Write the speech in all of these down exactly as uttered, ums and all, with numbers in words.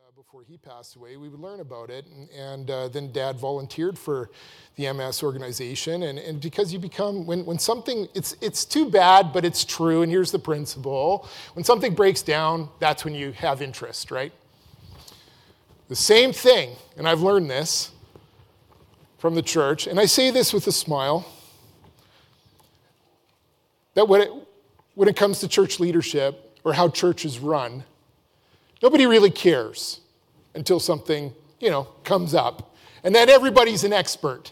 uh, before he passed away, we would learn about it. And, and uh, then Dad volunteered for the M S organization. And, and because you become, when, when something, it's, it's too bad, but it's true, and here's the principle. When something breaks down, that's when you have interest, right? The same thing, and I've learned this from the church, and I say this with a smile, that when it, when it comes to church leadership or how church is run, nobody really cares until something, you know, comes up. And then everybody's an expert.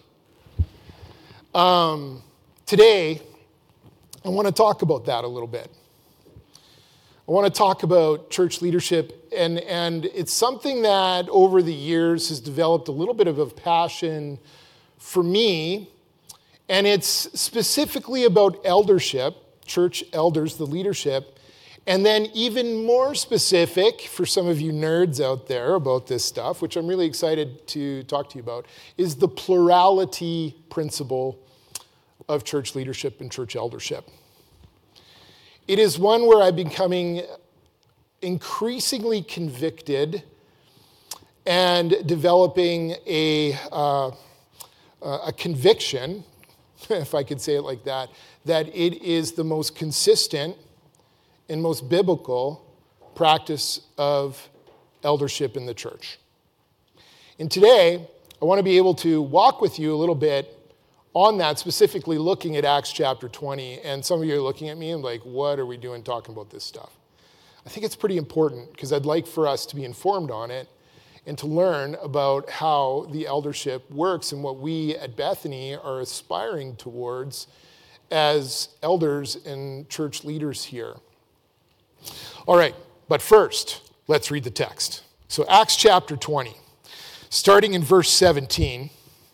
Um, today, I want to talk about that a little bit. I want to talk about church leadership, and, and it's something that over the years has developed a little bit of a passion for me, and it's specifically about eldership, church elders, the leadership, and then even more specific for some of you nerds out there about this stuff, which I'm really excited to talk to you about, is the plurality principle of church leadership and church eldership. It is one where I'm becoming increasingly convicted and developing a, uh, a conviction, if I could say it like that, that it is the most consistent and most biblical practice of eldership in the church. And today, I want to be able to walk with you a little bit on that, specifically looking at Acts chapter twenty. And some of you are looking at me and like, what are we doing talking about this stuff? I think it's pretty important because I'd like for us to be informed on it and to learn about how the eldership works and what we at Bethany are aspiring towards as elders and church leaders here. All right, but first, let's read the text. So Acts chapter twenty, starting in verse seventeen.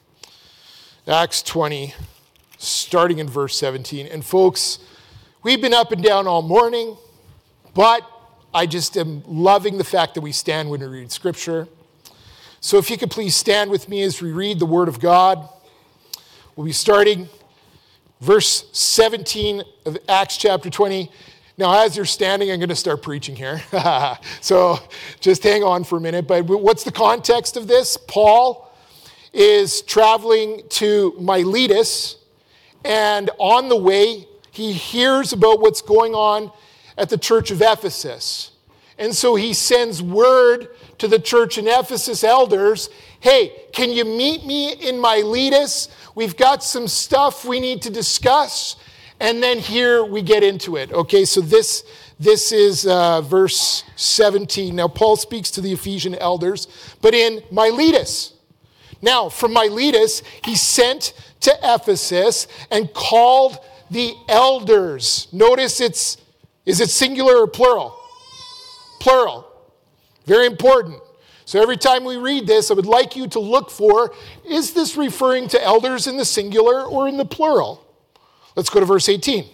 Acts twenty, starting in verse seventeen. And folks, we've been up and down all morning, but I just am loving the fact that we stand when we read Scripture. So if you could please stand with me as we read the Word of God. We'll be starting verse seventeen of Acts chapter twenty. Now, as you're standing, I'm going to start preaching here. So just hang on for a minute. But what's the context of this? Paul is traveling to Miletus, and on the way, he hears about what's going on at the church of Ephesus. And so he sends word to the church in Ephesus elders, hey, can you meet me in Miletus? We've got some stuff we need to discuss. And then here we get into it. Okay, so this, this is uh, verse seventeen. Now, Paul speaks to the Ephesian elders, but in Miletus. Now, from Miletus, he sent to Ephesus and called the elders. Notice it's, is it singular or plural? Plural. Very important. So every time we read this, I would like you to look for, is this referring to elders in the singular or in the plural? Let's go to verse eighteen.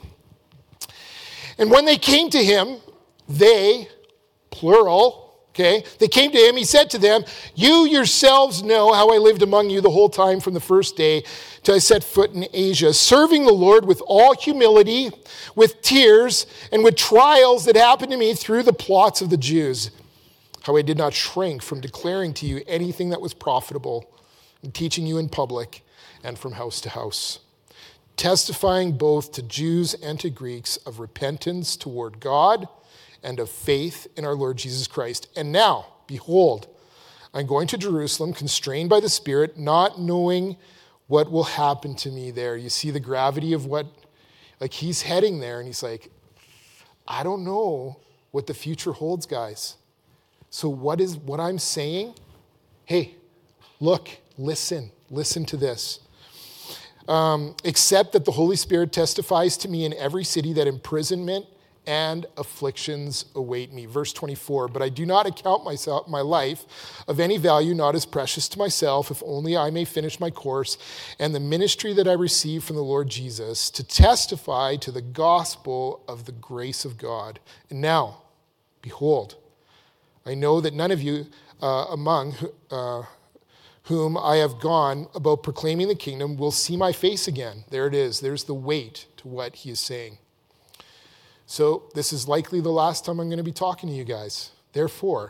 And when they came to him, they, plural, okay, they came to him, he said to them, you yourselves know how I lived among you the whole time from the first day till I set foot in Asia, serving the Lord with all humility, with tears, and with trials that happened to me through the plots of the Jews. How I did not shrink from declaring to you anything that was profitable, and teaching you in public and from house to house, testifying both to Jews and to Greeks of repentance toward God and of faith in our Lord Jesus Christ. And now, behold, I'm going to Jerusalem, constrained by the Spirit, not knowing what will happen to me there. You see the gravity of what, like he's heading there, and he's like, I don't know what the future holds, guys. So what is what I'm saying? Hey, look, listen, listen to this. Um, except that the Holy Spirit testifies to me in every city that imprisonment and afflictions await me. Verse twenty-four, but I do not account myself, my life of any value, not as precious to myself, if only I may finish my course and the ministry that I received from the Lord Jesus to testify to the gospel of the grace of God. And now, behold, I know that none of you uh, among uh, whom I have gone about proclaiming the kingdom will see my face again. There it is. There's the weight to what he is saying. So this is likely the last time I'm going to be talking to you guys. Therefore,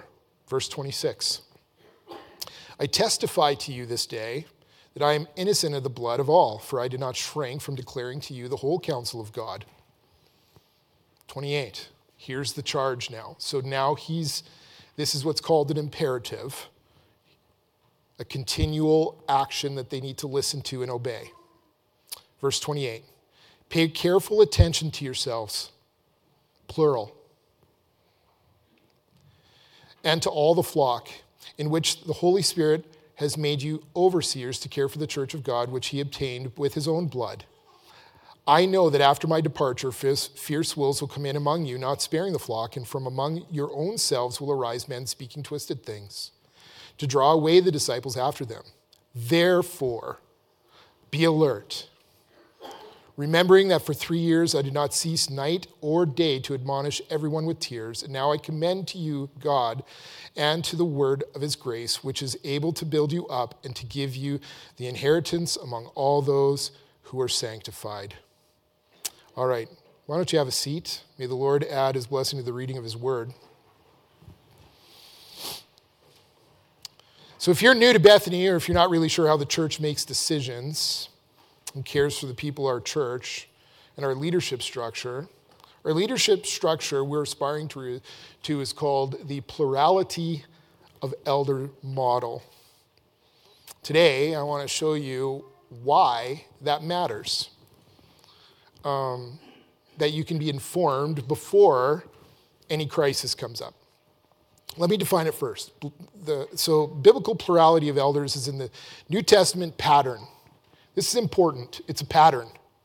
Verse twenty-six. I testify to you this day that I am innocent of the blood of all, for I did not shrink from declaring to you the whole counsel of God. twenty-eight. Here's the charge now. So now he's, this is what's called an imperative, a continual action that they need to listen to and obey. Verse twenty-eight. Pay careful attention to yourselves, plural, and to all the flock, in which the Holy Spirit has made you overseers to care for the church of God, which he obtained with his own blood. I know that after my departure, fierce wolves will come in among you, not sparing the flock, and from among your own selves will arise men speaking twisted things, to draw away the disciples after them. Therefore, be alert, remembering that for three years I did not cease night or day to admonish everyone with tears. And now I commend to you God and to the word of his grace, which is able to build you up and to give you the inheritance among all those who are sanctified. All right, why don't you have a seat? May the Lord add his blessing to the reading of his word. So if you're new to Bethany, or if you're not really sure how the church makes decisions and cares for the people of our church and our leadership structure, our leadership structure we're aspiring to, to is called the plurality of elder model. Today, I want to show you why that matters. Um, that you can be informed before any crisis comes up. Let me define it first. The, so biblical plurality of elders is in the New Testament pattern. This is important. It's a pattern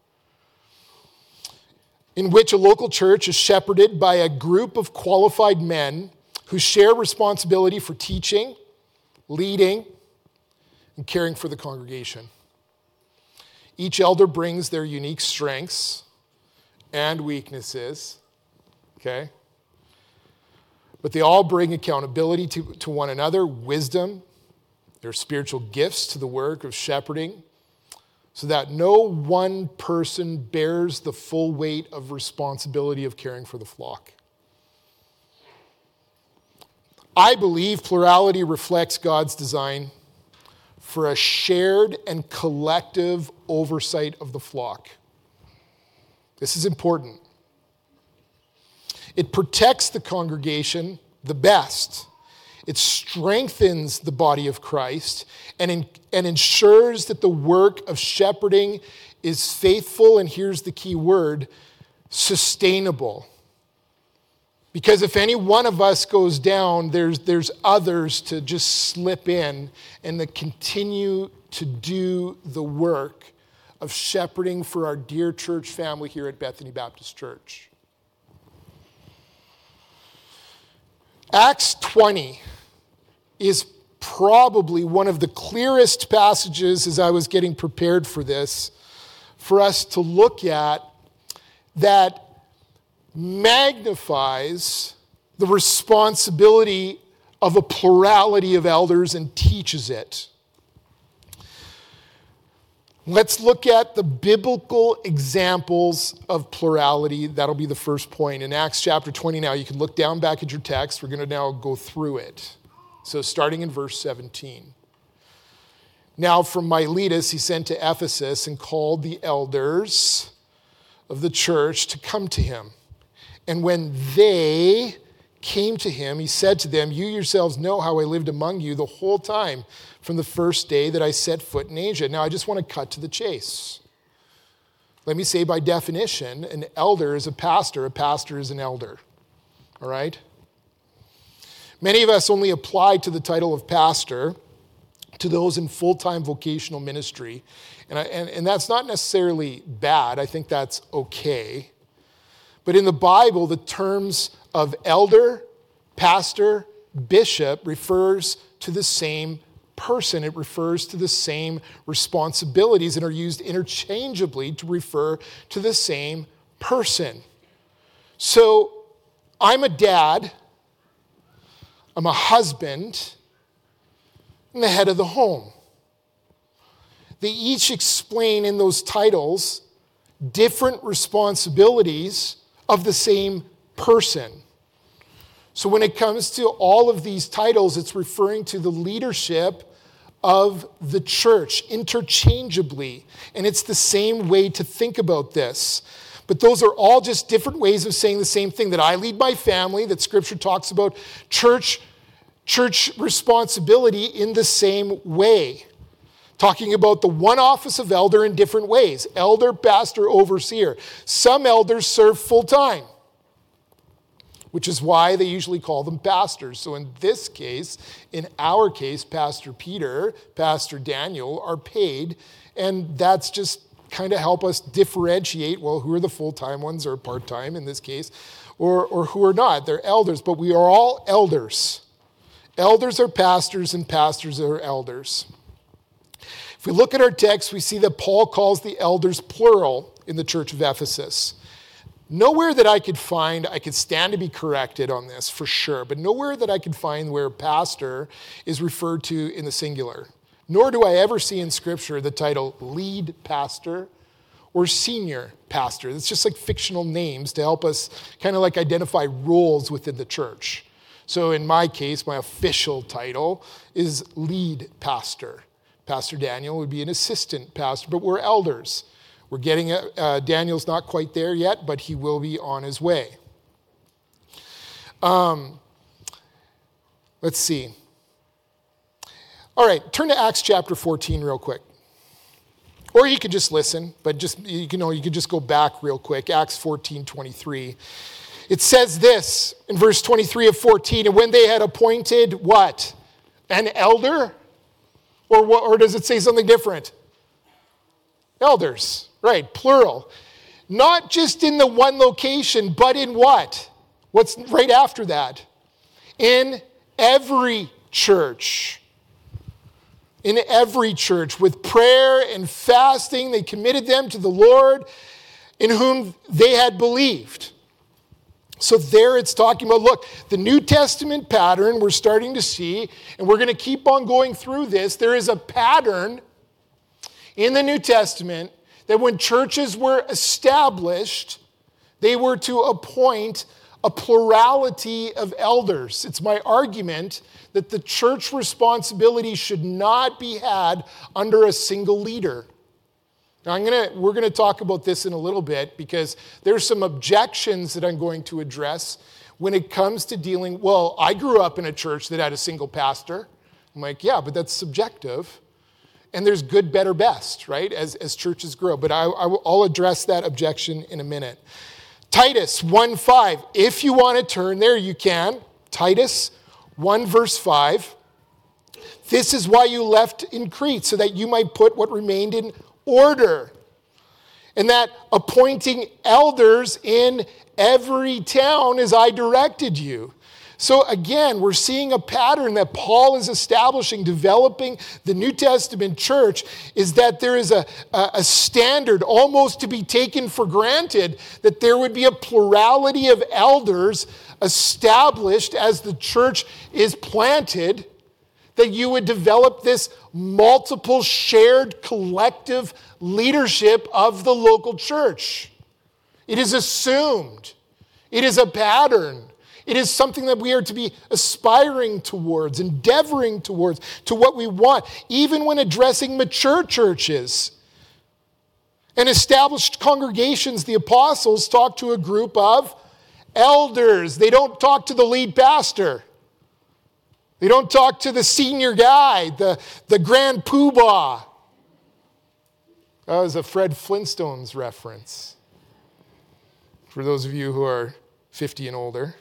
in which a local church is shepherded by a group of qualified men who share responsibility for teaching, leading, and caring for the congregation. Each elder brings their unique strengths and weaknesses, okay? But they all bring accountability to, to one another, wisdom, their spiritual gifts to the work of shepherding, so that no one person bears the full weight of responsibility of caring for the flock. I believe plurality reflects God's design for a shared and collective oversight of the flock. This is important. It protects the congregation the best. It strengthens the body of Christ and, in, and ensures that the work of shepherding is faithful, and here's the key word, sustainable. Because if any one of us goes down, there's, there's others to just slip in and that continue to do the work of shepherding for our dear church family here at Bethany Baptist Church. Acts twenty is probably one of the clearest passages as I was getting prepared for this for us to look at that magnifies the responsibility of a plurality of elders and teaches it. Let's look at the biblical examples of plurality. That'll be the first point. In Acts chapter twenty now, you can look down back at your text. We're going to now go through it. So starting in verse seventeen. Now from Miletus he sent to Ephesus and called the elders of the church to come to him. And when they came to him, he said to them, you yourselves know how I lived among you the whole time from the first day that I set foot in Asia. Now I just want to cut to the chase. Let me say by definition, an elder is a pastor. A pastor is an elder. All right? Many of us only apply to the title of pastor to those in full-time vocational ministry. And, I, and, and that's not necessarily bad. I think that's okay. But in the Bible, the terms of elder, pastor, bishop refers to the same person. It refers to the same responsibilities and are used interchangeably to refer to the same person. So I'm a dad, I'm a husband, I'm the head of the home. They each explain in those titles different responsibilities of the same person. So when it comes to all of these titles, it's referring to the leadership of the church interchangeably. And it's the same way to think about this. But those are all just different ways of saying the same thing, that I lead my family, that Scripture talks about church, church responsibility in the same way. Talking about the one office of elder in different ways. Elder, pastor, overseer. Some elders serve full-time, which is why they usually call them pastors. So in this case, in our case, Pastor Peter, Pastor Daniel are paid, and that's just kind of help us differentiate, well, who are the full-time ones or part-time in this case, or, or who are not. They're elders, but we are all elders. Elders are pastors, and pastors are elders. If we look at our text, we see that Paul calls the elders plural in the church of Ephesus. Nowhere that I could find, I could stand to be corrected on this for sure, but nowhere that I could find where pastor is referred to in the singular. Nor do I ever see in Scripture the title lead pastor or senior pastor. It's just like fictional names to help us kind of like identify roles within the church. So in my case, my official title is lead pastor. Pastor Daniel would be an assistant pastor, but we're elders. We're getting, a, uh, Daniel's not quite there yet, but he will be on his way. Um, let's see. All right, turn to Acts chapter fourteen real quick. Or you can just listen, but just you know, you can just go back real quick. Acts fourteen twenty-three. It says this in verse twenty-three of fourteen, and when they had appointed what? An elder? Or what, or does it say something different? Elders, right, plural. Not just in the one location, but in what? What's right after that? In every church. In every church, with prayer and fasting, they committed them to the Lord in whom they had believed. So there it's talking about, look, the New Testament pattern we're starting to see, and we're going to keep on going through this. There is a pattern in the New Testament that when churches were established, they were to appoint a plurality of elders. It's my argument that the church responsibility should not be had under a single leader. Now I'm gonna, we're going to talk about this in a little bit because there's some objections that I'm going to address when it comes to dealing, well, I grew up in a church that had a single pastor. I'm like, yeah, but that's subjective. And there's good, better, best, right, as, as churches grow. But I, I will, I'll address that objection in a minute. Titus one five. If you want to turn there, you can. Titus one verse five. This is why you left in Crete, so that you might put what remained in order. And that appointing elders in every town as I directed you. So again, we're seeing a pattern that Paul is establishing, developing the New Testament church, is that there is a, a standard almost to be taken for granted that there would be a plurality of elders established as the church is planted, that you would develop this multiple shared collective leadership of the local church. It is assumed. It is a pattern. It is something that we are to be aspiring towards, endeavoring towards, to what we want, even when addressing mature churches. And established congregations, the apostles talk to a group of elders. They don't talk to the lead pastor. They don't talk to the senior guy, the, the grand poobah. That was a Fred Flintstones reference. For those of you who are fifty and older.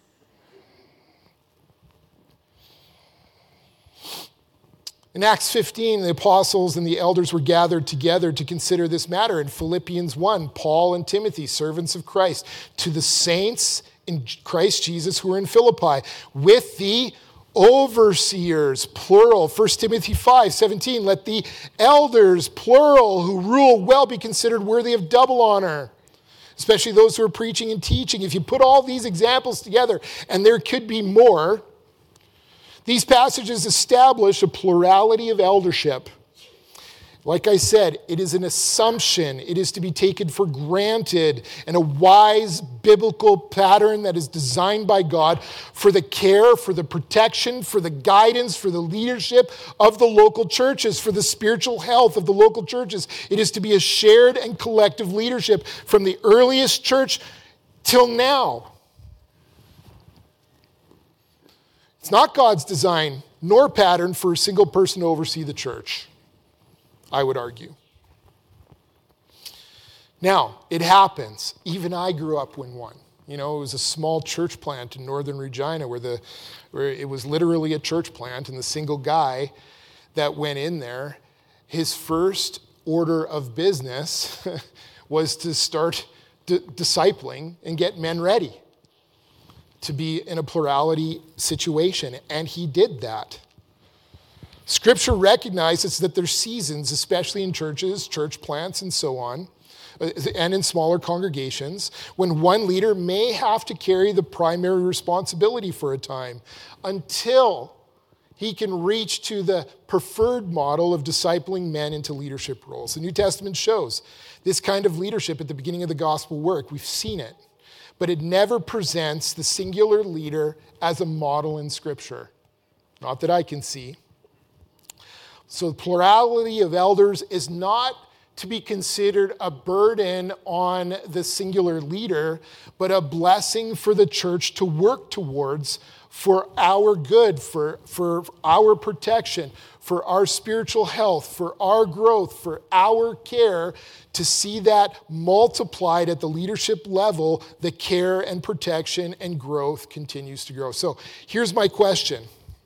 In Acts fifteen, the apostles and the elders were gathered together to consider this matter. In Philippians one, Paul and Timothy, servants of Christ, to the saints in Christ Jesus who are in Philippi, with the overseers, plural. First Timothy five seventeen, let the elders, plural, who rule well be considered worthy of double honor, especially those who are preaching and teaching. If you put all these examples together, and there could be more, these passages establish a plurality of eldership. Like I said, it is an assumption. It is to be taken for granted, and a wise biblical pattern that is designed by God for the care, for the protection, for the guidance, for the leadership of the local churches, for the spiritual health of the local churches. It is to be a shared and collective leadership from the earliest church till now. It's not God's design nor pattern for a single person to oversee the church, I would argue. Now, it happens. Even I grew up in one. You know, it was a small church plant in northern Regina where the where it was literally a church plant, and the single guy that went in there, his first order of business was to start d- discipling and get men ready to be in a plurality situation, and he did that. Scripture recognizes that there's seasons, especially in churches, church plants, and so on, and in smaller congregations, when one leader may have to carry the primary responsibility for a time until he can reach to the preferred model of discipling men into leadership roles. The New Testament shows this kind of leadership at the beginning of the gospel work. We've seen it, but it never presents the singular leader as a model in Scripture. Not that I can see. So the plurality of elders is not to be considered a burden on the singular leader, but a blessing for the church to work towards for our good, for, for our protection, for our spiritual health, for our growth, for our care, to see that multiplied at the leadership level, the care and protection and growth continues to grow. So here's my question.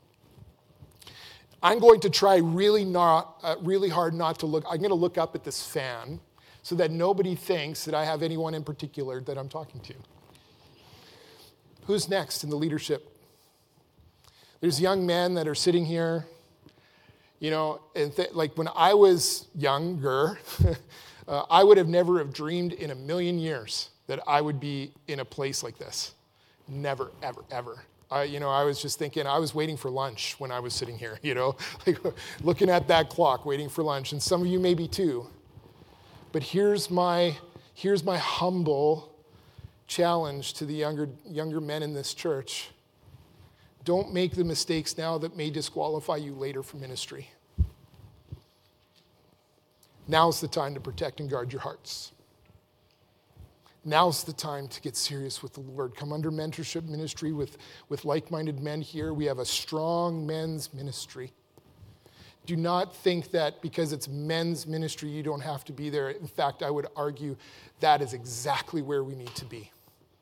I'm going to try really not, uh, really hard not to look. I'm going to look up at this fan so that nobody thinks that I have anyone in particular that I'm talking to. Who's next in the leadership? There's young men that are sitting here, you know, and th- like when I was younger, uh, I would have never have dreamed in a million years that I would be in a place like this. Never, ever, ever. I, you know, I was just thinking, I was waiting for lunch when I was sitting here, you know, like looking at that clock, waiting for lunch. And some of you maybe too. But here's my, here's my humble challenge to the younger, younger men in this church. Don't make the mistakes now that may disqualify you later for ministry. Now's the time to protect and guard your hearts. Now's the time to get serious with the Lord. Come under mentorship ministry with, with like-minded men here. We have a strong men's ministry. Do not think that because it's men's ministry, you don't have to be there. In fact, I would argue that is exactly where we need to be.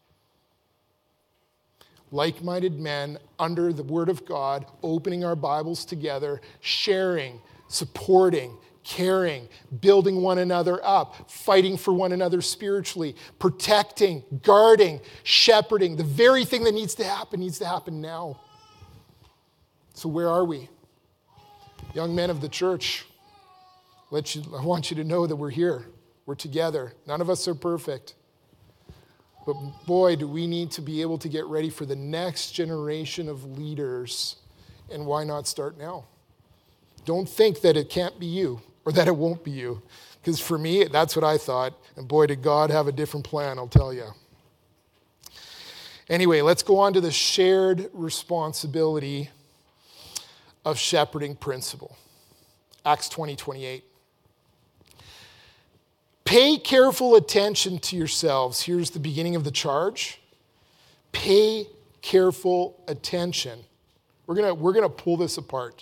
Like-minded men under the Word of God, opening our Bibles together, sharing, supporting, caring, building one another up, fighting for one another spiritually, protecting, guarding, shepherding. The very thing that needs to happen needs to happen now. So where are we? Young men of the church, let you, I want you to know that we're here. We're together. None of us are perfect. But boy, do we need to be able to get ready for the next generation of leaders. And why not start now? Don't think that it can't be you or that it won't be you. Because for me, that's what I thought. And boy, did God have a different plan, I'll tell you. Anyway, let's go on to the shared responsibility of shepherding principle. Acts twenty, twenty-eight. Pay careful attention to yourselves. Here's the beginning of the charge. Pay careful attention. We're gonna, we're gonna pull this apart.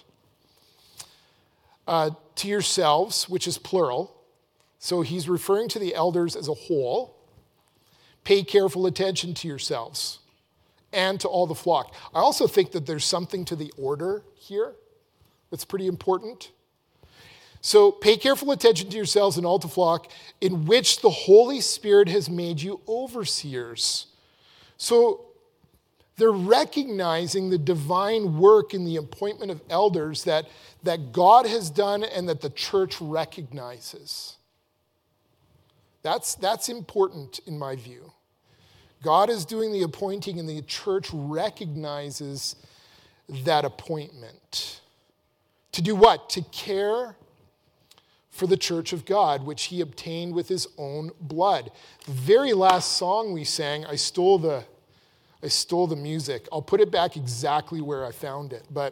Uh, to yourselves, which is plural. So he's referring to the elders as a whole. Pay careful attention to yourselves and to all the flock. I also think that there's something to the order here that's pretty important. So pay careful attention to yourselves and all the flock in which the Holy Spirit has made you overseers. So they're recognizing the divine work in the appointment of elders that, that God has done and that the church recognizes. That's, that's important in my view. God is doing the appointing and the church recognizes that appointment. To do what? To care for the church of God, which he obtained with his own blood. The very last song we sang, I stole the, I stole the music. I'll put it back exactly where I found it, but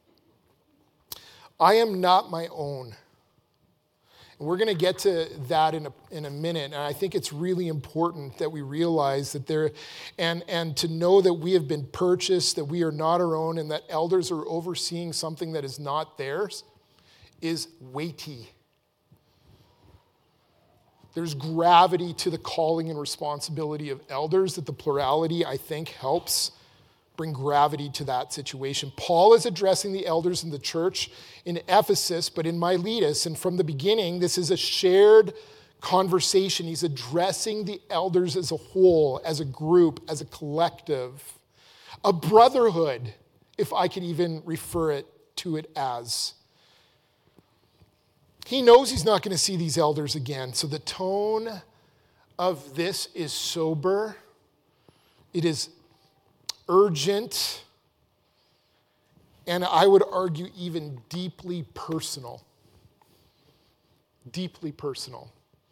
I am not my own. And we're going to get to that in a, in a minute, and I think it's really important that we realize that there, and, and to know that we have been purchased, that we are not our own, and that elders are overseeing something that is not theirs, is weighty. There's gravity to the calling and responsibility of elders that the plurality, I think, helps bring gravity to that situation. Paul is addressing the elders in the church in Ephesus, but in Miletus, and from the beginning, this is a shared conversation. He's addressing the elders as a whole, as a group, as a collective, a brotherhood, if I could even refer it to it as. He knows he's not going to see these elders again, so the tone of this is sober. It is urgent, and I would argue even deeply personal. Deeply personal.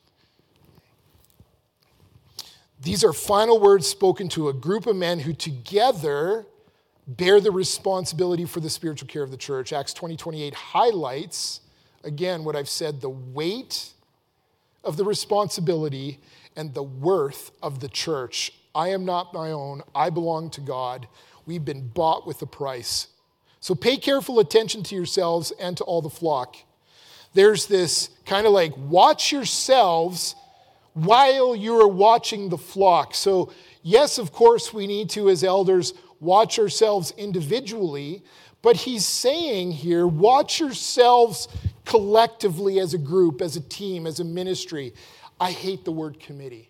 These are final words spoken to a group of men who together bear the responsibility for the spiritual care of the church. Acts twenty twenty-eight highlights, again, what I've said, the weight of the responsibility and the worth of the church. I am not my own. I belong to God. We've been bought with a price. So pay careful attention to yourselves and to all the flock. There's this kind of like, watch yourselves while you are watching the flock. So yes, of course, we need to, as elders, watch ourselves individually. But he's saying here, watch yourselves collectively as a group, as a team, as a ministry. I hate the word committee.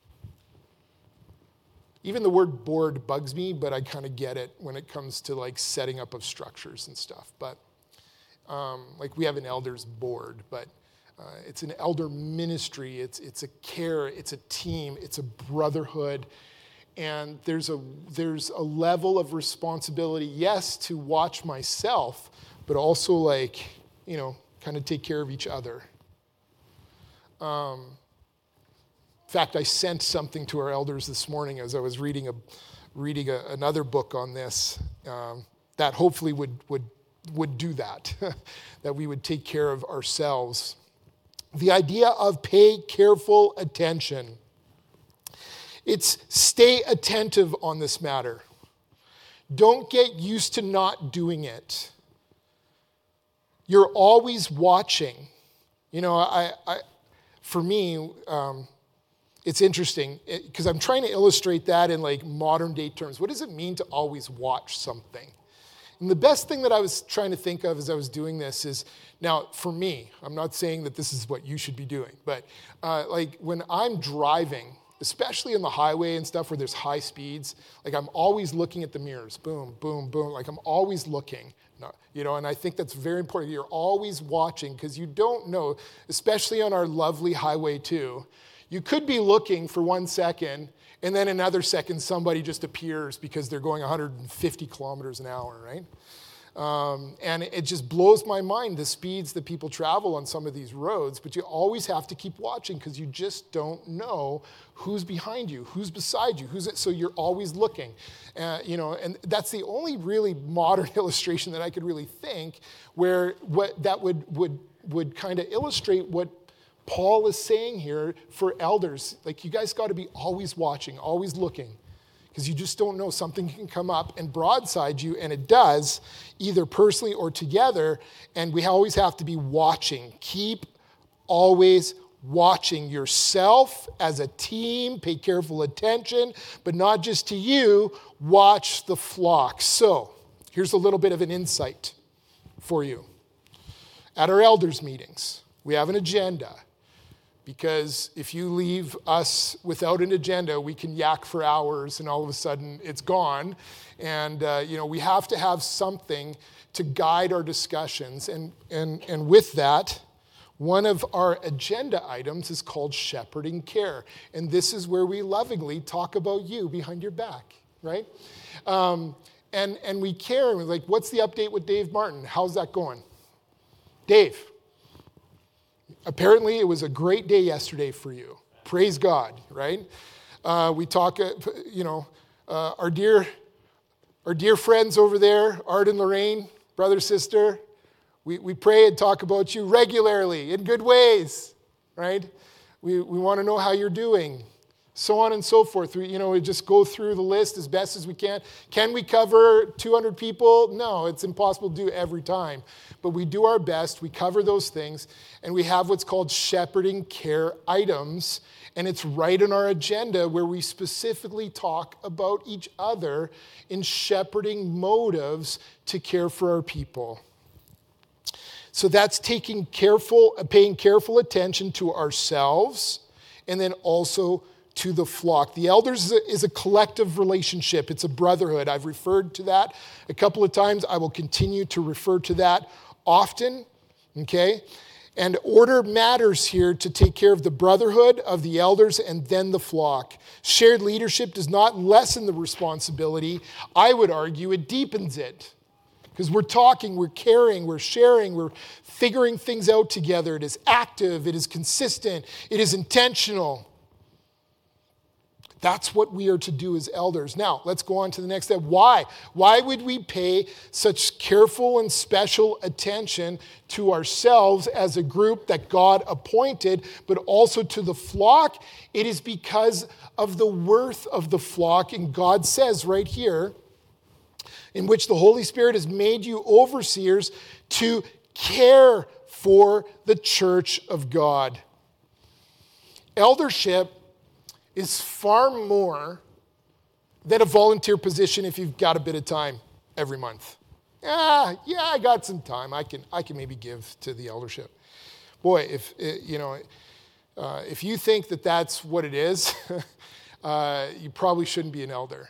Even the word board bugs me, but I kind of get it when it comes to like setting up of structures and stuff. But um, like we have an elders board, but uh, it's an elder ministry. It's it's a care. It's a team. It's a brotherhood, and there's a there's a level of responsibility. Yes, to watch myself, but also like you know, kind of take care of each other. Um. In fact, I sent something to our elders this morning as I was reading a reading a, another book on this um, that hopefully would would would do that, that we would take care of ourselves. The idea of pay careful attention. It's stay attentive on this matter. Don't get used to not doing it. You're always watching. You know, I, I for me. Um, It's interesting because I'm trying to illustrate that in like modern day terms. What does it mean to always watch something? And the best thing that I was trying to think of as I was doing this is, now for me, I'm not saying that this is what you should be doing, but uh, like when I'm driving, especially on the highway and stuff where there's high speeds, like I'm always looking at the mirrors, boom, boom, boom, like I'm always looking. No, you know, and I think that's very important. You're always watching because you don't know, especially on our lovely highway too. You could be looking for one second, and then another second somebody just appears because they're going one hundred fifty kilometers an hour, right? Um, and it just blows my mind, the speeds that people travel on some of these roads, but you always have to keep watching because you just don't know who's behind you, who's beside you, who's so you're always looking. Uh, you know, and that's the only really modern illustration that I could really think where what that would would would kind of illustrate what Paul is saying here for elders. Like, you guys got to be always watching, always looking, because you just don't know. Something can come up and broadside you, and it does, either personally or together, and we always have to be watching. Keep always watching yourself as a team. Pay careful attention, but not just to you. Watch the flock. So, here's a little bit of an insight for you. At our elders meetings, we have an agenda. Because if you leave us without an agenda, we can yak for hours and all of a sudden it's gone. And, uh, you know, we have to have something to guide our discussions. And, and, and with that, one of our agenda items is called shepherding care. And this is where we lovingly talk about you behind your back, right? Um, and, and we care. And we're like, what's the update with Dave Martin? How's that going? Dave. apparently it was a great day yesterday for you. Praise God, right? Uh, we talk, uh, you know, uh, our dear, our dear friends over there, Art and Lorraine, brother, sister, we, we pray and talk about you regularly in good ways, right? We, we want to know how you're doing. So on and so forth. We, you know, we just go through the list as best as we can. Can we cover two hundred people? No, it's impossible to do every time. But we do our best. We cover those things. And we have what's called shepherding care items. And it's right in our agenda where we specifically talk about each other in shepherding motives to care for our people. So that's taking careful, paying careful attention to ourselves and then also to the flock. The elders is a, is a collective relationship. It's a brotherhood. I've referred to that a couple of times. I will continue to refer to that often, okay? And order matters here to take care of the brotherhood of the elders and then the flock. Shared leadership does not lessen the responsibility. I would argue it deepens it. Because we're talking, we're caring, we're sharing, we're figuring things out together. It is active, it is consistent, it is intentional. That's what we are to do as elders. Now, let's go on to the next step. Why? Why would we pay such careful and special attention to ourselves as a group that God appointed, but also to the flock? It is because of the worth of the flock. And God says right here, in which the Holy Spirit has made you overseers to care for the church of God. Eldership is far more than a volunteer position if you've got a bit of time every month. Ah, yeah, I got some time. I can I can maybe give to the eldership. Boy, if you know, uh, if you think that that's what it is, uh, you probably shouldn't be an elder.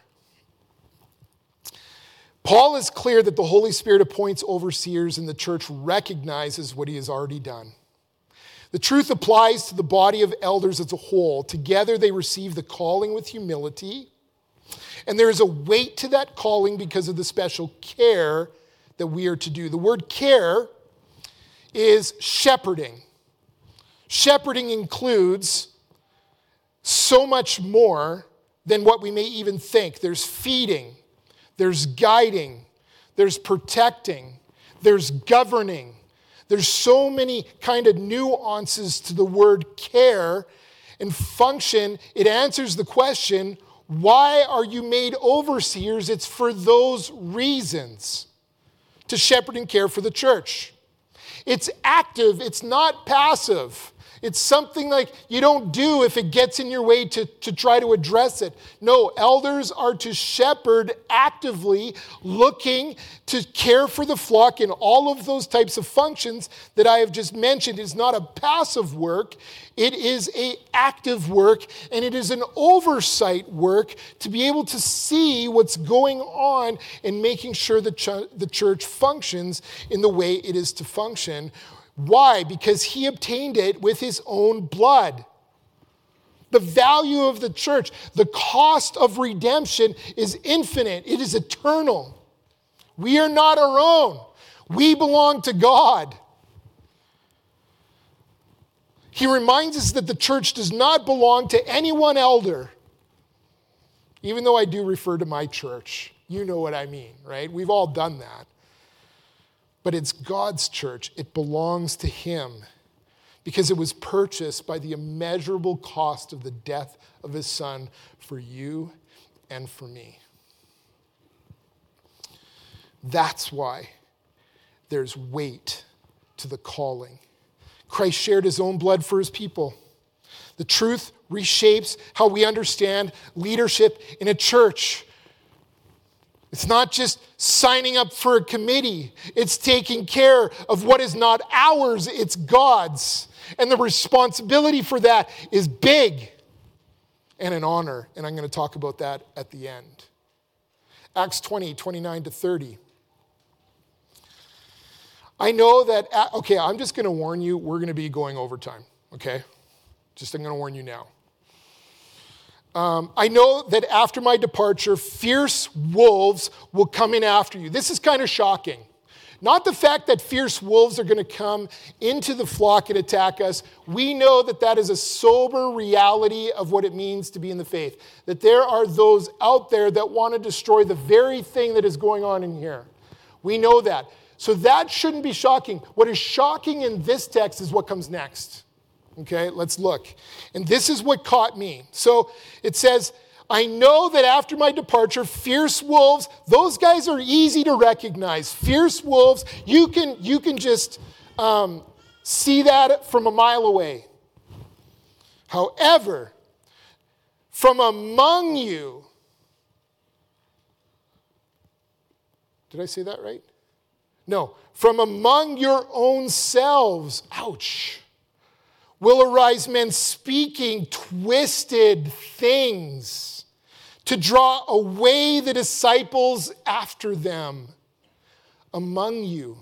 Paul is clear that the Holy Spirit appoints overseers and the church recognizes what he has already done. The truth applies to the body of elders as a whole. Together they receive the calling with humility, and there is a weight to that calling because of the special care that we are to do. The word care is shepherding. Shepherding includes so much more than what we may even think. There's feeding, there's guiding, there's protecting, there's governing. There's so many kind of nuances to the word care and function. It answers the question, why are you made overseers? It's for those reasons, to shepherd and care for the church. It's active, it's not passive. It's something like you don't do if it gets in your way to, to try to address it. No, elders are to shepherd actively, looking to care for the flock in all of those types of functions that I have just mentioned. It's not a passive work. It is an active work, and it is an oversight work to be able to see what's going on and making sure that ch- the church functions in the way it is to function. Why? Because he obtained it with his own blood. The value of the church, the cost of redemption is infinite. It is eternal. We are not our own. We belong to God. He reminds us that the church does not belong to any one elder. Even though I do refer to my church. You know what I mean, right? We've all done that. But it's God's church. It belongs to him because it was purchased by the immeasurable cost of the death of his son for you and for me. That's why there's weight to the calling. Christ shared his own blood for his people. The truth reshapes how we understand leadership in a church. It's not just signing up for a committee. It's taking care of what is not ours, it's God's. And the responsibility for that is big and an honor. And I'm going to talk about that at the end. Acts twenty, twenty-nine to thirty. I know that, okay, I'm just going to warn you, we're going to be going overtime, okay? Just I'm going to warn you now. Um, I know that after my departure, fierce wolves will come in after you. This is kind of shocking. Not the fact that fierce wolves are going to come into the flock and attack us. We know that that is a sober reality of what it means to be in the faith. That there are those out there that want to destroy the very thing that is going on in here. We know that. So that shouldn't be shocking. What is shocking in this text is what comes next. Okay, let's look. And this is what caught me. So it says, I know that after my departure, fierce wolves, those guys are easy to recognize. Fierce wolves, you can, you can just um, see that from a mile away. However, from among you, did I say that right? No, from among your own selves, ouch, will arise men speaking twisted things to draw away the disciples after them. Among you.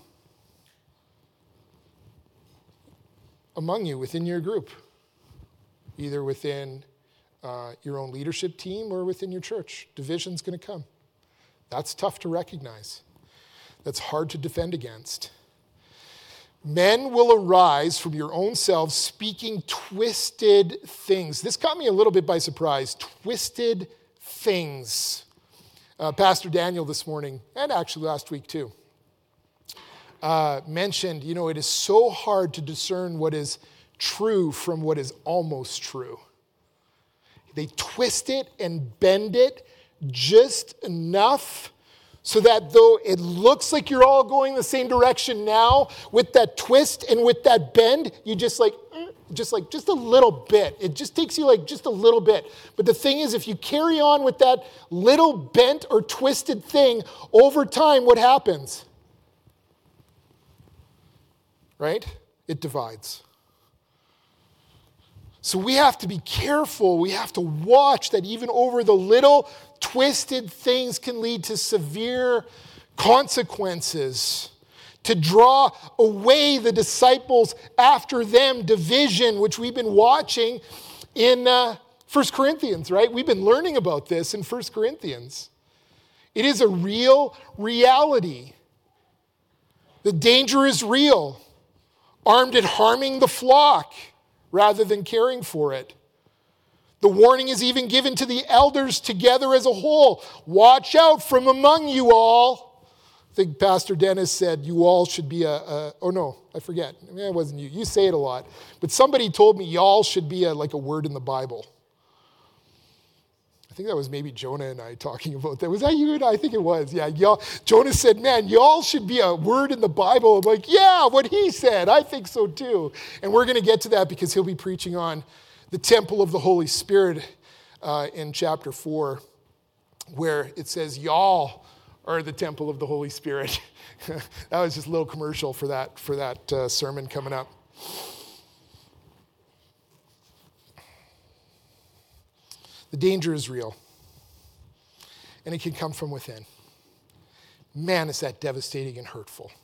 Among you, within your group. Either within uh, your own leadership team or within your church. Division's going to come. That's tough to recognize. That's hard to defend against. Men will arise from your own selves speaking twisted things. This caught me a little bit by surprise. Twisted things. Uh, Pastor Daniel this morning, and actually last week too, uh, mentioned, you know, it is so hard to discern what is true from what is almost true. They twist it and bend it just enough so that though it looks like you're all going the same direction now, with that twist and with that bend, you just like, just like, just a little bit. It just takes you like just a little bit. But the thing is, if you carry on with that little bent or twisted thing, over time, what happens? Right? It divides. So we have to be careful. We have to watch that even over the little twisted things can lead to severe consequences. To draw away the disciples after them, division, which we've been watching in uh, First Corinthians, right? We've been learning about this in First Corinthians. It is a real reality. The danger is real. Armed at harming the flock rather than caring for it. The warning is even given to the elders together as a whole. Watch out from among you all. I think Pastor Dennis said you all should be a, a oh no, I forget. I mean, it wasn't you. You say it a lot. But somebody told me y'all should be a, like a word in the Bible. I think that was maybe Jonah and I talking about that. Was that you and I? I think it was. Yeah, y'all. Jonah said, man, y'all should be a word in the Bible. I'm like, yeah, what he said. I think so too. And we're going to get to that because he'll be preaching on the temple of the Holy Spirit uh, in chapter four, where it says y'all are the temple of the Holy Spirit. That was just a little commercial for that, for that uh, sermon coming up. The danger is real. And it can come from within. Man, is that devastating and hurtful.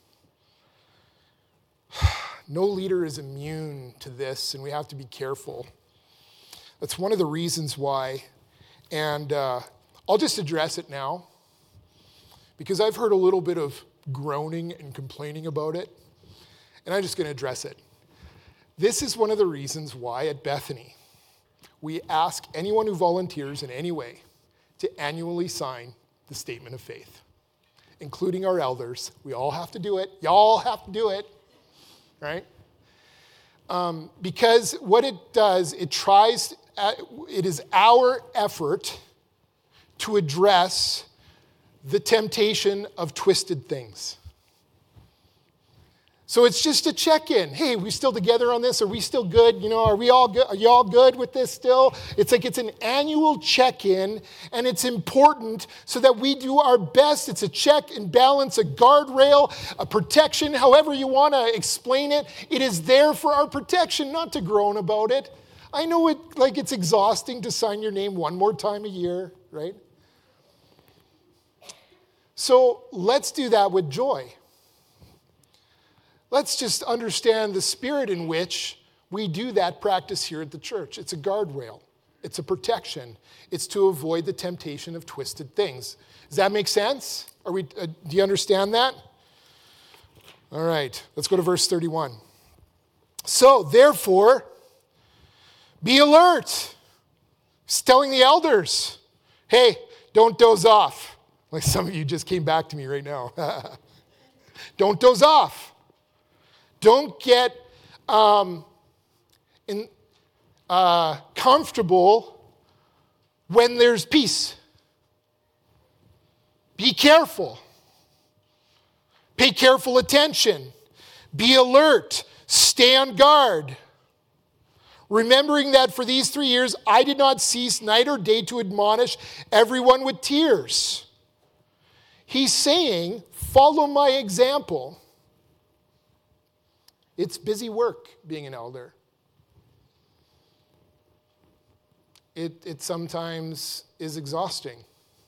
No leader is immune to this, and we have to be careful. That's one of the reasons why, and uh, I'll just address it now, because I've heard a little bit of groaning and complaining about it, and I'm just going to address it. This is one of the reasons why at Bethany, we ask anyone who volunteers in any way to annually sign the statement of faith, including our elders. We all have to do it. Y'all have to do it, right? Um, because what it does, it tries, uh, it is our effort to address the temptation of twisted things. So it's just a check-in. Hey, we still together on this? Are we still good? You know, are we all good? Are you all good with this still? It's like it's an annual check-in, and it's important so that we do our best. It's a check and balance, a guardrail, a protection, however you want to explain it. It is there for our protection, not to groan about it. I know it like it's exhausting to sign your name one more time a year, right? So let's do that with joy. Let's just understand the spirit in which we do that practice here at the church. It's a guardrail. It's a protection. It's to avoid the temptation of twisted things. Does that make sense? Are we? Uh, do you understand that? All right, let's go to verse thirty-one. So, therefore, be alert. He's telling the elders, hey, don't doze off. Like some of you just came back to me right now. Don't doze off. Don't get um, in, uh, comfortable when there's peace. Be careful. Pay careful attention. Be alert. Stay on guard. Remembering that for these three years I did not cease night or day to admonish everyone with tears. He's saying, follow my example. It's busy work being an elder. It, it sometimes is exhausting.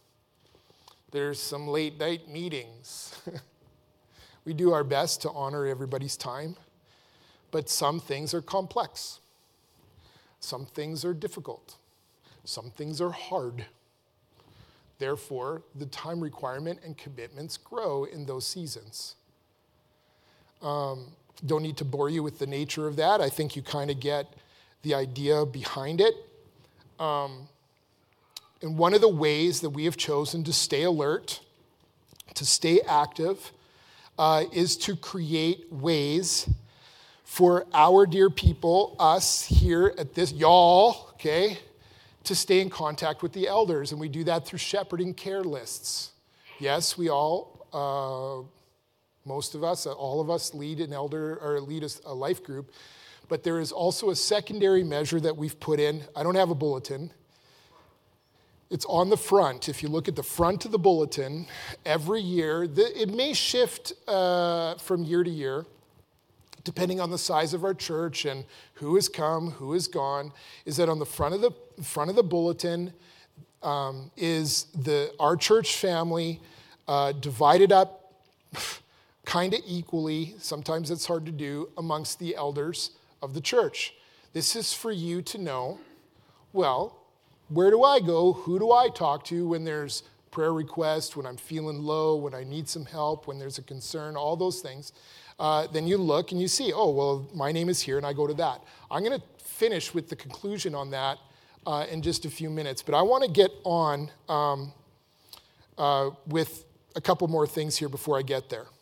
There's some late night meetings. We do our best to honor everybody's time, but some things are complex. Some things are difficult. Some things are hard. Therefore, the time requirement and commitments grow in those seasons. Um, don't need to bore you with the nature of that. I think you kind of get the idea behind it. Um, and one of the ways that we have chosen to stay alert, to stay active, uh, is to create ways for our dear people, us here at this, y'all, okay, to stay in contact with the elders. And we do that through shepherding care lists. Yes, we all, uh, most of us, all of us lead an elder or lead a, a life group. But there is also a secondary measure that we've put in. I don't have a bulletin. It's on the front. If you look at the front of the bulletin, every year, the, it may shift uh, from year to year, depending on the size of our church and who has come, who has gone, is that on the front of the front of the bulletin um, is the our church family uh, divided up kind of equally. Sometimes it's hard to do amongst the elders of the church. This is for you to know, well, where do I go? Who do I talk to when there's prayer requests, when I'm feeling low, when I need some help, when there's a concern, all those things. Uh, then you look and you see, oh, well, my name is here, and I go to that. I'm going to finish with the conclusion on that uh, in just a few minutes, but I want to get on um, uh, with a couple more things here before I get there.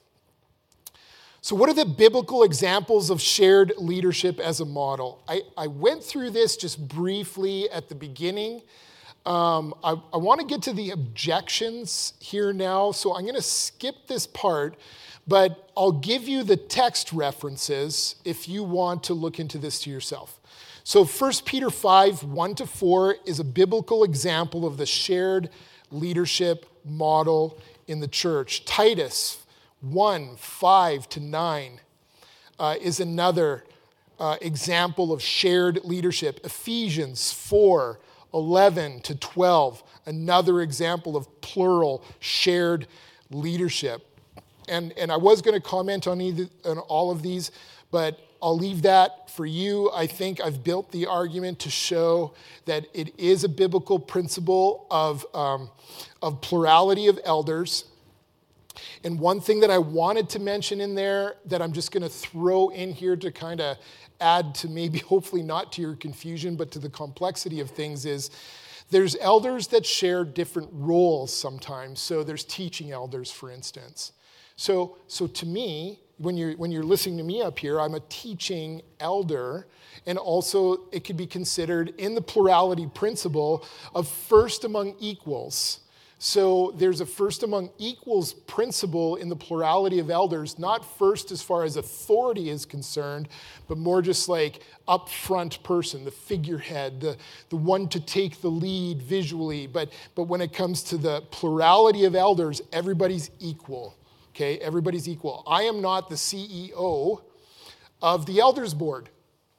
So what are the biblical examples of shared leadership as a model? I, I went through this just briefly at the beginning. Um, I, I want to get to the objections here now, so I'm going to skip this part. But I'll give you the text references if you want to look into this to yourself. So First Peter five, one to four is a biblical example of the shared leadership model in the church. Titus one, five to nine uh, is another uh, example of shared leadership. Ephesians four, eleven to twelve, another example of plural shared leadership. And, and I was going to comment on, either, on all of these, but I'll leave that for you. I think I've built the argument to show that it is a biblical principle of, um, of plurality of elders. And one thing that I wanted to mention in there that I'm just going to throw in here to kind of add to maybe, hopefully not to your confusion, but to the complexity of things is there's elders that share different roles sometimes. So there's teaching elders, for instance. So, so to me, when you're, when you're listening to me up here, I'm a teaching elder, and also it could be considered in the plurality principle of first among equals. So there's a first among equals principle in the plurality of elders, not first as far as authority is concerned, but more just like upfront person, the figurehead, the, the one to take the lead visually. But, but when it comes to the plurality of elders, everybody's equal. Okay, everybody's equal. I am not the C E O of the elders board.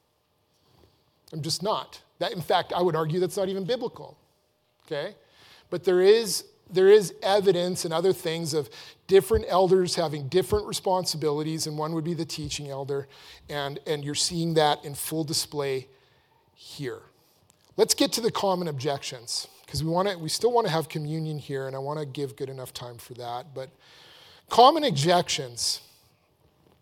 I'm just not. That, in fact, I would argue that's not even biblical. Okay, but there is there is evidence and other things of different elders having different responsibilities, and one would be the teaching elder, and and you're seeing that in full display here. Let's get to the common objections, because we want to we still want to have communion here, and I want to give good enough time for that, but. Common objections.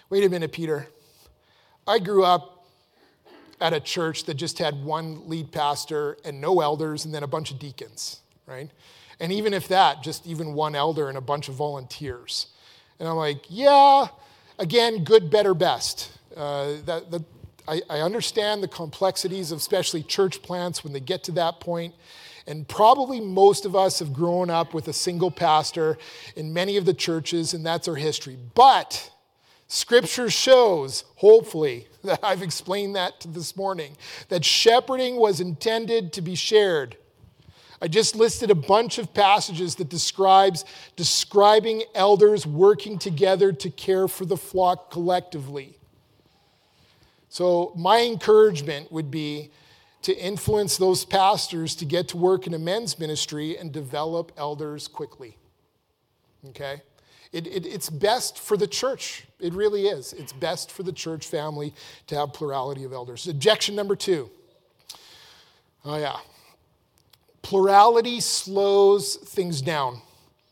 Wait a minute, Peter. I grew up at a church that just had one lead pastor and no elders and then a bunch of deacons, right? And even if that, just even one elder and a bunch of volunteers. And I'm like, yeah, again, good, better, best. Uh, that, that I, I understand the complexities of especially church plants when they get to that point. And probably most of us have grown up with a single pastor in many of the churches, and that's our history. But Scripture shows, hopefully, that I've explained that this morning, that shepherding was intended to be shared. I just listed a bunch of passages that describes describing elders working together to care for the flock collectively. So my encouragement would be to influence those pastors to get to work in a men's ministry and develop elders quickly. Okay? It, it, it's best for the church. It really is. It's best for the church family to have plurality of elders. Objection number two. Oh, yeah. Plurality slows things down.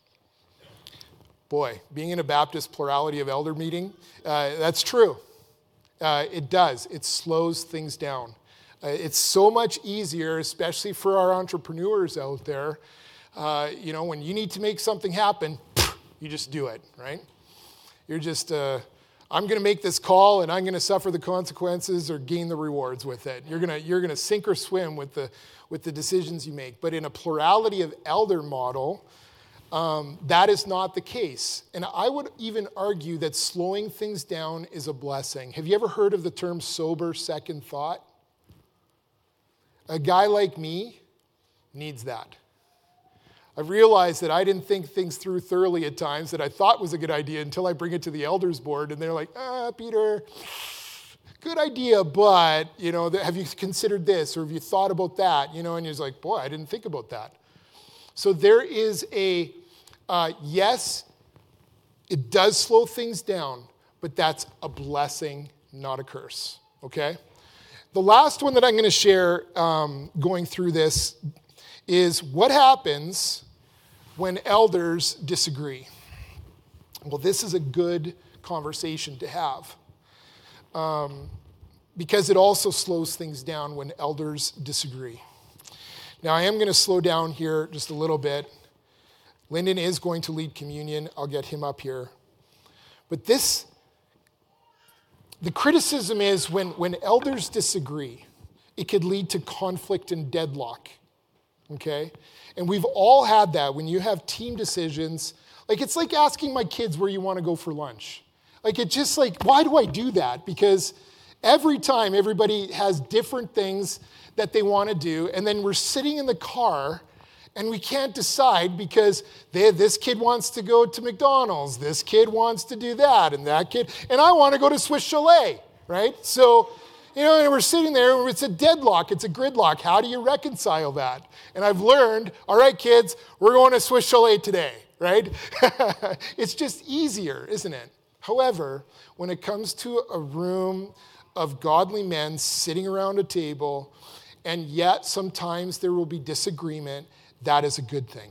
Boy, being in a Baptist plurality of elder meeting, uh, that's true. Uh, it does. It slows things down. Uh, it's so much easier, especially for our entrepreneurs out there. Uh, you know, when you need to make something happen, you just do it, right? You're just, uh, I'm going to make this call and I'm going to suffer the consequences or gain the rewards with it. You're going to you're going to sink or swim with the with the decisions you make. But in a plurality of elder model, um, that is not the case. And I would even argue that slowing things down is a blessing. Have you ever heard of the term sober second thought? A guy like me needs that. I've realized that I didn't think things through thoroughly at times that I thought was a good idea until I bring it to the elders board and they're like, ah, Peter, good idea, but, you know, have you considered this or have you thought about that? You know, and you're like, boy, I didn't think about that. So there is a, uh, yes, it does slow things down, but that's a blessing, not a curse, okay? The last one that I'm going to share um, going through this is what happens when elders disagree. Well, this is a good conversation to have um, because it also slows things down when elders disagree. Now, I am going to slow down here just a little bit. Lyndon is going to lead communion. I'll get him up here. But this, the criticism is when, when elders disagree, it could lead to conflict and deadlock. Okay? And we've all had that when you have team decisions. Like, it's like asking my kids where you want to go for lunch. Like, it's just like, why do I do that? Because every time everybody has different things that they want to do, and then we're sitting in the car and we can't decide because they, this kid wants to go to McDonald's, this kid wants to do that, and that kid, and I want to go to Swiss Chalet, right? So, you know, and we're sitting there, it's a deadlock, it's a gridlock. How do you reconcile that? And I've learned, all right, kids, we're going to Swiss Chalet today, right? It's just easier, isn't it? However, when it comes to a room of godly men sitting around a table, and yet sometimes there will be disagreement, that is a good thing.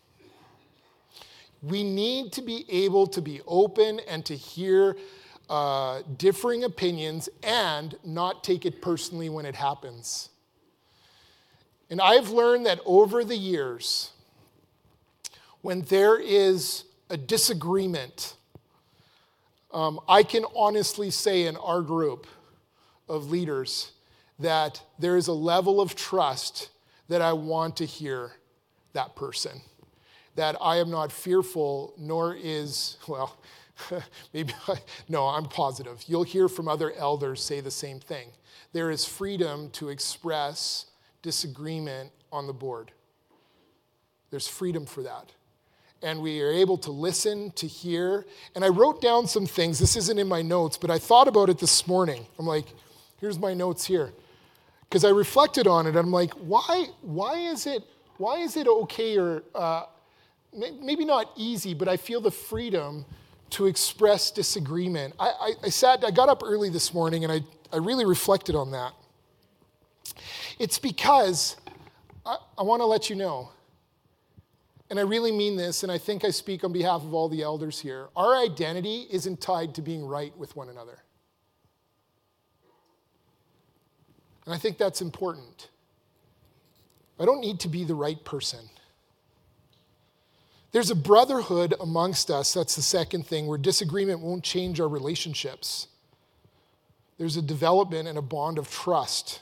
We need to be able to be open and to hear uh, differing opinions and not take it personally when it happens. And I've learned that over the years, when there is a disagreement, um, I can honestly say in our group of leaders that there is a level of trust that I want to hear that person. That I am not fearful, nor is, well, maybe, I, no, I'm positive. You'll hear from other elders say the same thing. There is freedom to express disagreement on the board. There's freedom for that. And we are able to listen, to hear. And I wrote down some things. This isn't in my notes, but I thought about it this morning. I'm like, here's my notes here. Because I reflected on it, and I'm like, why, why is it, why is it okay or uh, maybe not easy, but I feel the freedom to express disagreement. I, I, I sat, I got up early this morning, and I, I really reflected on that. It's because I, I want to let you know, and I really mean this, and I think I speak on behalf of all the elders here, our identity isn't tied to being right with one another. And I think that's important. I don't need to be the right person. There's a brotherhood amongst us, that's the second thing, where disagreement won't change our relationships. There's a development and a bond of trust.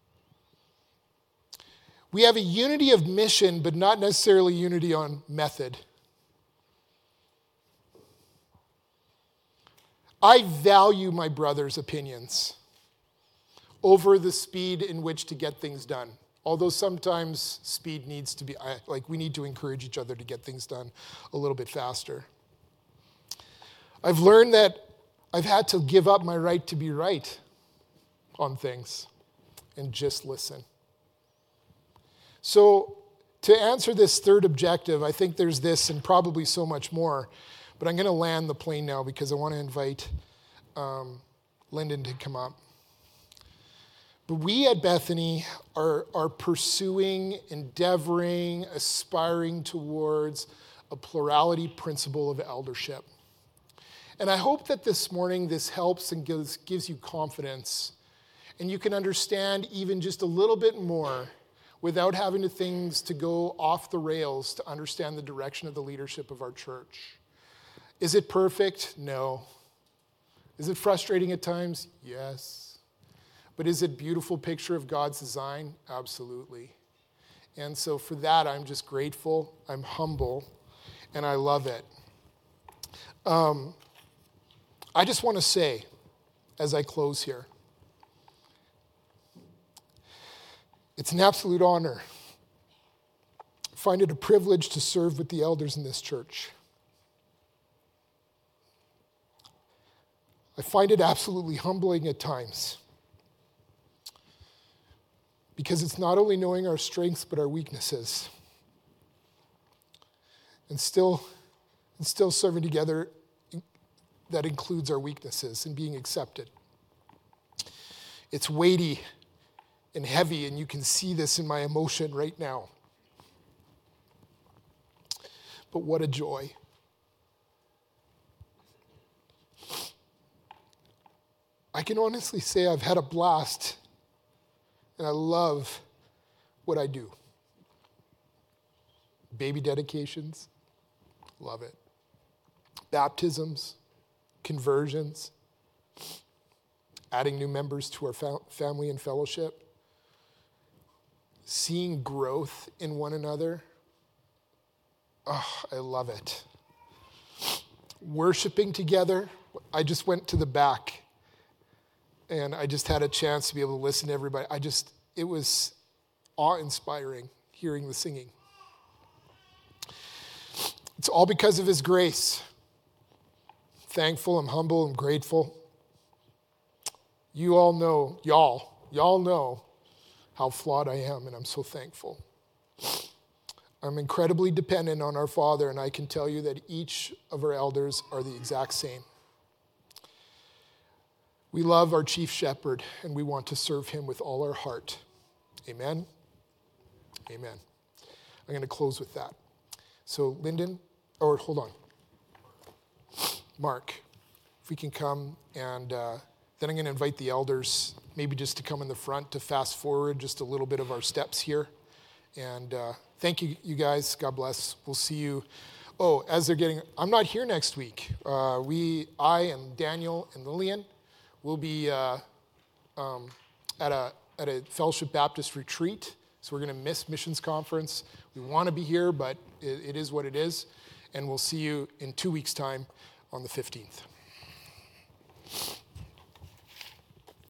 We have a unity of mission, but not necessarily unity on method. I value my brother's opinions over the speed in which to get things done. Although sometimes speed needs to be, like we need to encourage each other to get things done a little bit faster. I've learned that I've had to give up my right to be right on things and just listen. So to answer this third objective, I think there's this and probably so much more, but I'm going to land the plane now because I want to invite um, Lyndon to come up. But we at Bethany are, are pursuing, endeavoring, aspiring towards a plurality principle of eldership. And I hope that this morning this helps and gives, gives you confidence, and you can understand even just a little bit more without having to things to go off the rails to understand the direction of the leadership of our church. Is it perfect? No. Is it frustrating at times? Yes. But is it a beautiful picture of God's design? Absolutely. And so for that, I'm just grateful, I'm humble, and I love it. Um, I just want to say, as I close here, it's an absolute honor. I find it a privilege to serve with the elders in this church. I find it absolutely humbling at times, because it's not only knowing our strengths but our weaknesses, and still, and still serving together that includes our weaknesses and being accepted. It's weighty and heavy, and you can see this in my emotion right now. But what a joy. I can honestly say I've had a blast, and I love what I do. Baby dedications, love it. Baptisms, conversions, adding new members to our fa- family and fellowship, seeing growth in one another. Oh, I love it. Worshiping together. I just went to the back and I just had a chance to be able to listen to everybody. I just, it was awe-inspiring hearing the singing. It's all because of His grace. Thankful, I'm humble, I'm grateful. You all know, y'all, y'all know how flawed I am, and I'm so thankful. I'm incredibly dependent on our Father, and I can tell you that each of our elders are the exact same. We love our chief shepherd, and we want to serve him with all our heart. Amen? Amen. I'm going to close with that. So, Lyndon, or hold on. Mark, if we can come, and uh, then I'm going to invite the elders maybe just to come in the front to fast forward just a little bit of our steps here. And uh, thank you, you guys. God bless. We'll see you. Oh, as they're getting, I'm not here next week. Uh, we, I and Daniel and Lillian will be uh, um, at a at a Fellowship Baptist retreat. So we're going to miss missions conference. We want to be here, but it, it is what it is. And we'll see you in two weeks' time on the fifteenth.